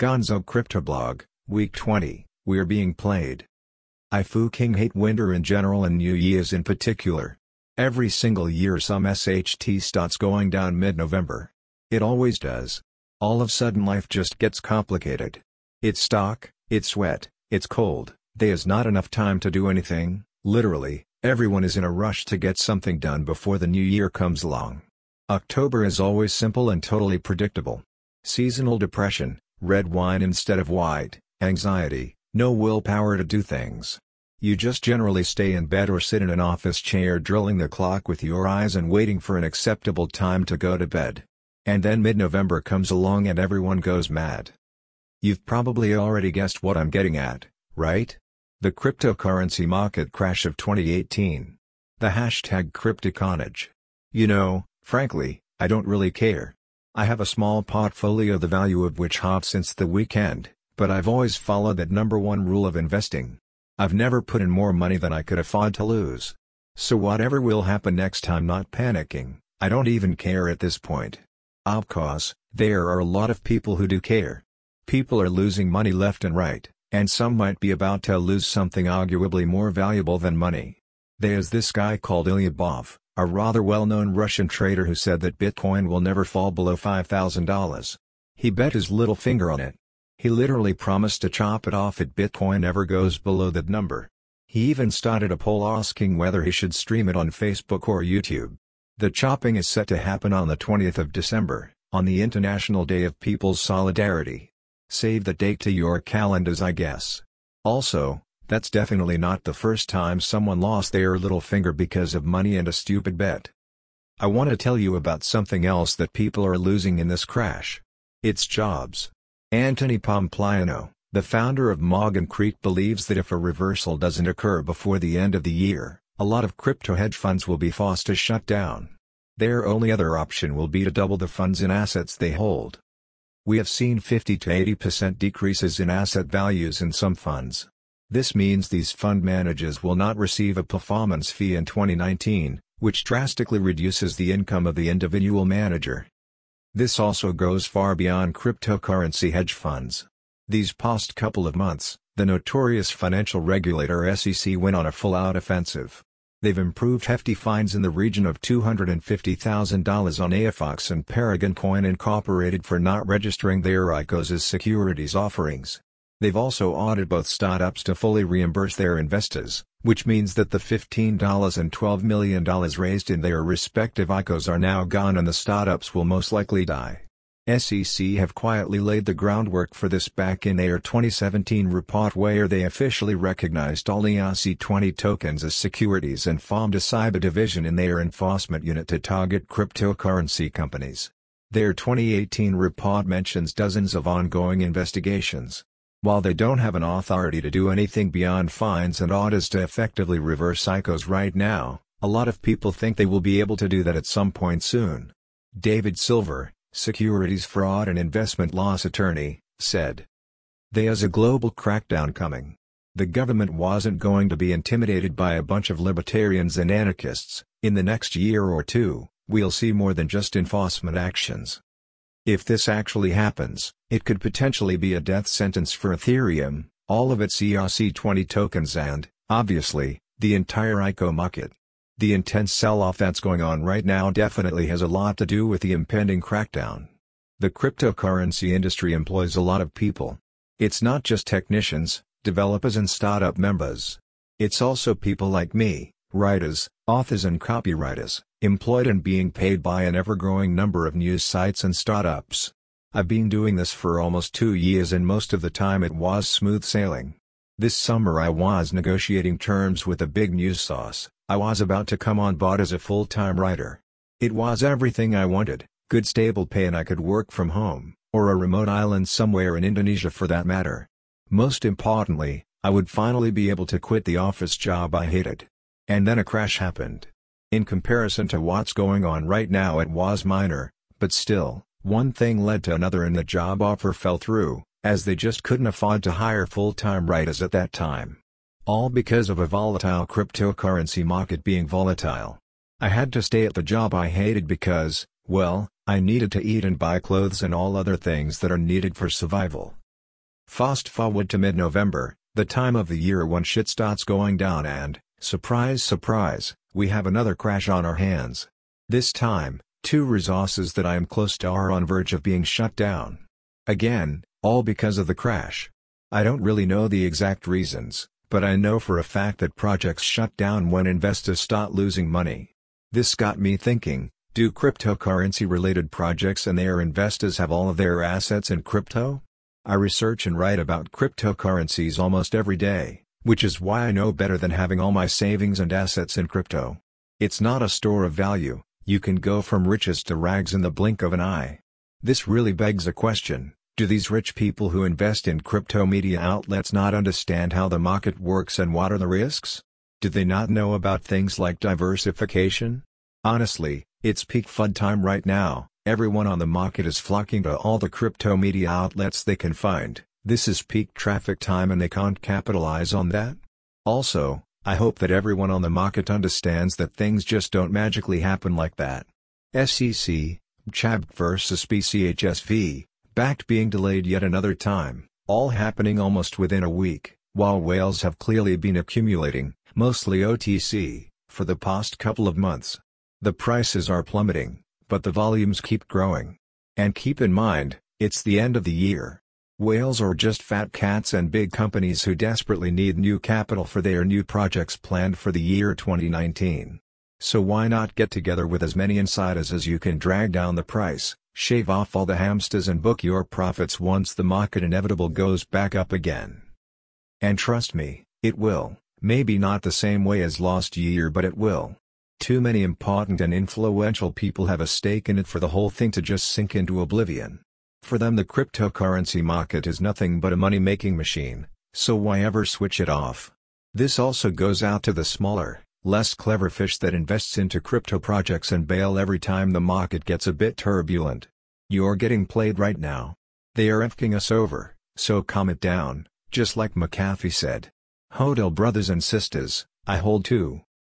Gonzo Cryptoblog, Week 20, We're being played. I fucking hate winter in general and New Year's in particular. Every single year some SHT starts going down mid-November. It always does. All of a sudden life just gets complicated. It's stock, it's wet, it's cold, there's not enough time to do anything, literally, everyone is in a rush to get something done before the new year comes along. October is always simple and totally predictable. Seasonal depression, red wine instead of white, anxiety, no willpower to do things. You just generally stay in bed or sit in an office chair drilling the clock with your eyes and waiting for an acceptable time to go to bed. And then mid-November comes along and everyone goes mad. You've probably already guessed what I'm getting at, right? The cryptocurrency market crash of 2018. The hashtag cryptocarnage. You know, frankly, I don't really care. I have a small portfolio the value of which halved since the weekend, but I've always followed that number one rule of investing. I've never put in more money than I could afford to lose. So whatever will happen next, I'm not panicking. I don't even care at this point. Of course, there are a lot of people who do care. People are losing money left and right, and some might be about to lose something arguably more valuable than money. There's this guy called Ilya Bov, a rather well-known Russian trader who said that Bitcoin will never fall below $5,000. He bet his little finger on it. He literally promised to chop it off if Bitcoin ever goes below that number. He even started a poll asking whether he should stream it on Facebook or YouTube. The chopping is set to happen on the 20th of December, on the International Day of People's Solidarity. Save the date to your calendars, I guess. Also, that's definitely not the first time someone lost their little finger because of money and a stupid bet. I want to tell you about something else that people are losing in this crash. It's jobs. Anthony Pompliano, the founder of Morgan Creek, believes that if a reversal doesn't occur before the end of the year, a lot of crypto hedge funds will be forced to shut down. Their only other option will be to double the funds in assets they hold. We have seen 50 to 80% decreases in asset values in some funds. This means these fund managers will not receive a performance fee in 2019, which drastically reduces the income of the individual manager. This also goes far beyond cryptocurrency hedge funds. These past couple of months, the notorious financial regulator SEC went on a full-out offensive. They've improved hefty fines in the region of $250,000 on AFOX and Paragon Coin Incorporated for not registering their ICOs as securities offerings. They've also ordered both startups to fully reimburse their investors, which means that the $15 and $12 million raised in their respective ICOs are now gone and the startups will most likely die. SEC have quietly laid the groundwork for this back in their 2017 report, where they officially recognized all ERC-20 tokens as securities and formed a cyber division in their enforcement unit to target cryptocurrency companies. Their 2018 report mentions dozens of ongoing investigations. While they don't have an authority to do anything beyond fines and orders to effectively reverse ICOs right now, a lot of people think they will be able to do that at some point soon. David Silver, securities fraud and investment loss attorney, said, "There's a global crackdown coming. The government wasn't going to be intimidated by a bunch of libertarians and anarchists. In the next year or two, we'll see more than just enforcement actions. If this actually happens, it could potentially be a death sentence for Ethereum, all of its ERC-20 tokens and, obviously, the entire ICO market. The intense sell-off that's going on right now definitely has a lot to do with the impending crackdown. The cryptocurrency industry employs a lot of people. It's not just technicians, developers and startup members. It's also people like me, writers, authors and copywriters, employed and being paid by an ever-growing number of news sites and startups. I've been doing this for almost 2 years and most of the time it was smooth sailing. This summer I was negotiating terms with a big news source. I was about to come on board as a full-time writer. It was everything I wanted, good stable pay, and I could work from home, or a remote island somewhere in Indonesia for that matter. Most importantly, I would finally be able to quit the office job I hated. And then a crash happened. In comparison to what's going on right now it was minor, but still, one thing led to another and the job offer fell through, as they just couldn't afford to hire full-time writers at that time. All because of a volatile cryptocurrency market being volatile. I had to stay at the job I hated because, well, I needed to eat and buy clothes and all other things that are needed for survival. Fast forward to mid-November, the time of the year when shit starts going down and, surprise surprise, we have another crash on our hands. This time, 2 resources that I am close to are on verge of being shut down. Again, all because of the crash. I don't really know the exact reasons, but I know for a fact that projects shut down when investors start losing money. This got me thinking, do cryptocurrency-related projects and their investors have all of their assets in crypto? I research and write about cryptocurrencies almost every day, which is why I know better than having all my savings and assets in crypto. It's not a store of value, you can go from riches to rags in the blink of an eye. This really begs a question, do these rich people who invest in crypto media outlets not understand how the market works and what are the risks? Do they not know about things like diversification? Honestly, it's peak FUD time right now. Everyone on the market is flocking to all the crypto media outlets they can find. This is peak traffic time and they can't capitalize on that. Also, I hope that everyone on the market understands that things just don't magically happen like that. SEC, CHAB vs BCHSV, backed being delayed yet another time, all happening almost within a week, while whales have clearly been accumulating, mostly OTC, for the past couple of months. The prices are plummeting, but the volumes keep growing. And keep in mind, it's the end of the year. Whales are just fat cats and big companies who desperately need new capital for their new projects planned for the year 2019. So why not get together with as many insiders as you can, drag down the price, shave off all the hamsters and book your profits once the market inevitable goes back up again. And trust me, it will, maybe not the same way as last year, but it will. Too many important and influential people have a stake in it for the whole thing to just sink into oblivion. For them the cryptocurrency market is nothing but a money-making machine, so why ever switch it off? This also goes out to the smaller, less clever fish that invests into crypto projects and bail every time the market gets a bit turbulent. You're getting played right now. They are F-ing us over, so calm it down, just like McAfee said. Hodel brothers and sisters, I hold too.